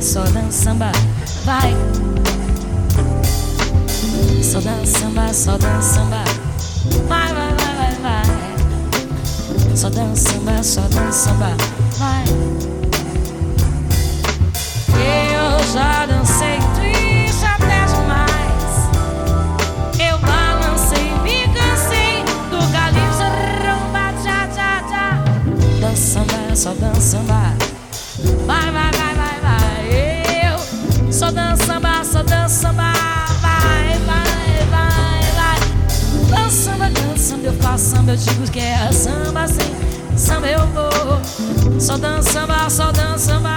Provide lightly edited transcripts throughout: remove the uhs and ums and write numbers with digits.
só dança samba, vai. Só dança samba, só dança samba, vai, vai, vai, vai, vai. Só dança samba, só dança samba, vai. Eu já dancei triste até demais. Eu balancei, me cansei do calypso, rumba, tchá, tchá, tchá. Dança samba, só dança samba, vai, vai, vai, vai, vai. Eu só danço samba, só danço samba, vai, vai, vai, vai. Danço samba, canto samba, eu faço samba, eu digo que é samba assim, samba eu vou. Só danço samba, só danço samba,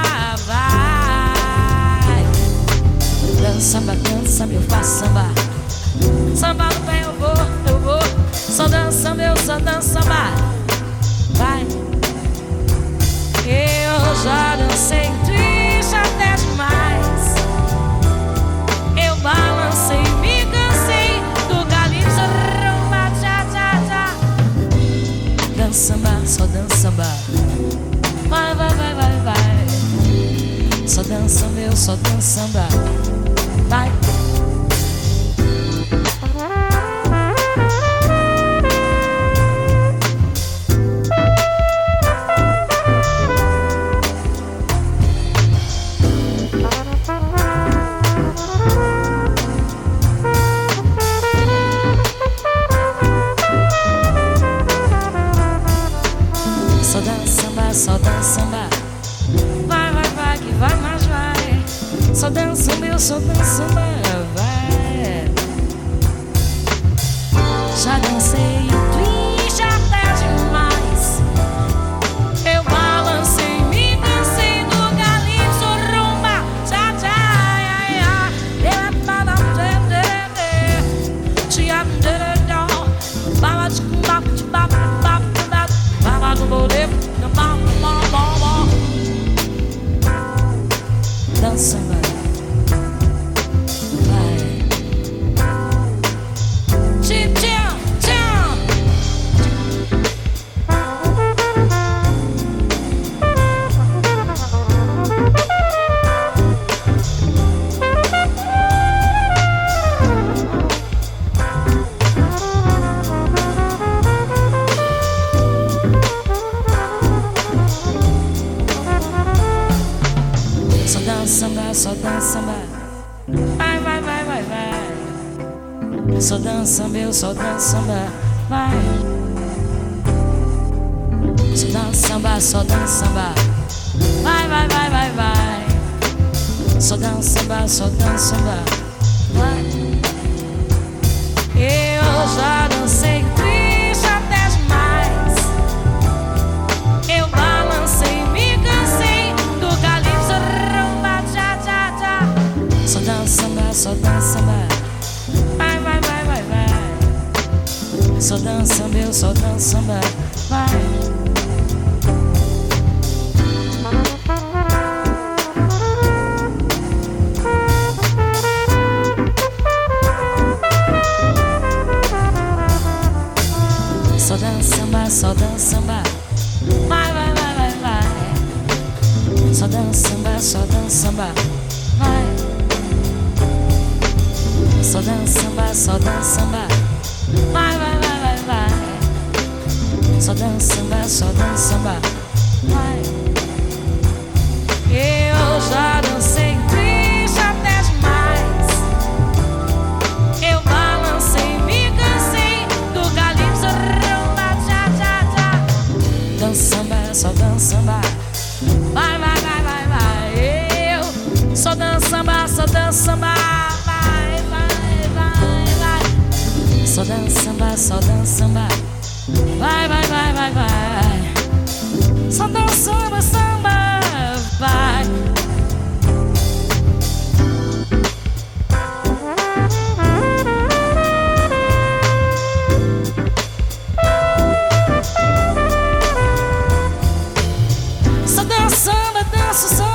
vai. Danço samba, canto samba, eu faço samba, samba no pé eu vou. Só danço samba, eu só danço samba, vai. Eu já dancei triste até demais. Eu balancei, me cansei do calypso, rumba, tchá, tchá, tchá. Dança samba, só dança samba, vai, vai, vai, vai, vai. Só dança samba, eu só danço samba, vai. Só dança samba, só dança samba, vai, vai, vai, que vai, mas vai. Só dança samba, eu só danço samba, vai. Já dancei triste até demais. Eu balancei, me cansei do calypso, rumba, tchá, tchá, ai, ai. Dança samba, vai. Tchim, tchim, tchim. Só dança samba, só dança samba, vai, vai, vai, vai, vai. Só dança samba, eu só danço samba, vai. Só dança samba, só dança samba, vai, vai, vai, vai, vai. Só dança samba, só dança samba, vai. Eu já dancei triste até demais. Eu balancei, me cansei do calypso, rumba, tchá, tchá, tchá. Só dança samba, só dança samba, vai, vai, vai, vai, vai. Só dança samba, eu só danço samba, vai. Só dança samba, só dança samba, vai, vai, vai, vai, vai. Só dança samba, só dança samba, vai. Só dança samba, só dança samba, vai, vai, vai, vai, vai. Só dança samba, só dança samba, vai. Eu já dancei triste até demais. Eu balancei, me cansei do calypso, rumba, tchá, tchá, tchá. Dança samba, só dança samba, vai, vai, vai, vai, vai. Eu só danço samba, só danço samba, vai, vai, vai, vai. Só dança samba, só dança samba, vai, vai, vai, vai, vai. Só dança samba, samba, vai. Só dança samba, dança samba.